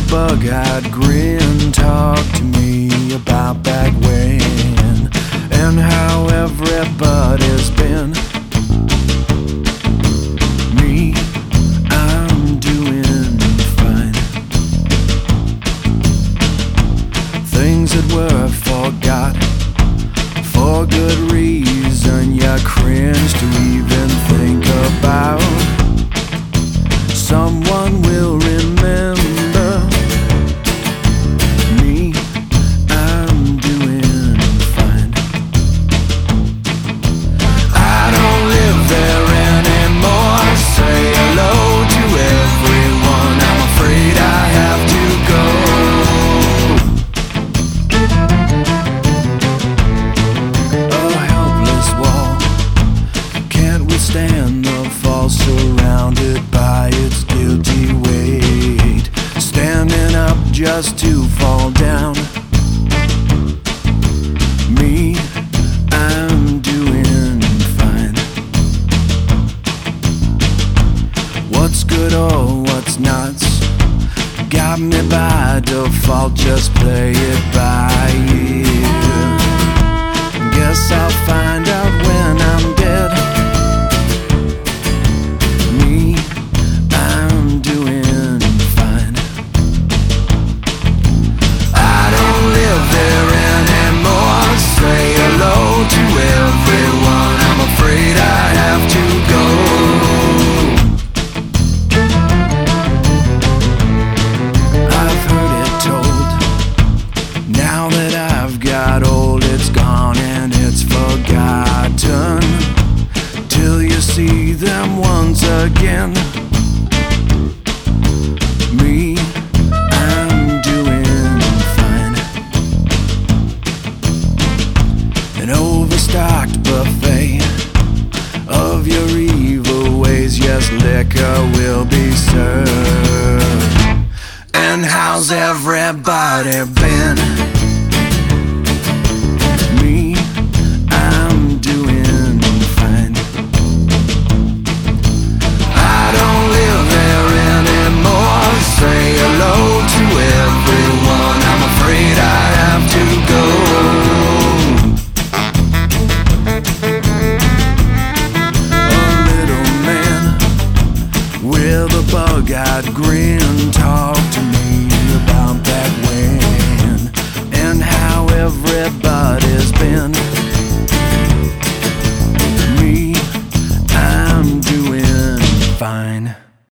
bug-eyed grin talked to me about back when and how everybody's been. Me, I'm doing fine. Things that were forgot for good reason, you cringe to even think about. Someone will remember me, I'm doing fine. I don't live there anymore. Say hello to everyone. I'm afraid I have to go. A helpless wall can't withstand the fall, surrounded by its guilty weight, standing up just to fall down. Me, I'm doing fine. What's good or what's not got me by default, just play it by ear. Guess I'll find out when I'm dead. Me, I'm doing fine. I don't live there anymore. Say hello to everyone. I'm afraid I have to go. I've heard it told, now that I've got old, it's gone and it's forgotten, till you see them once again. Me, I'm doing fine. An overstocked buffet of your evil ways, yes, liquor will be served. And how's everybody been? Me, I'm doing fine. I don't live there anymore. Say hello to everyone. I'm afraid I have to go. A little man with a bug-eyed grin talked to me about back when and how everybody's been. Me, I'm doing fine.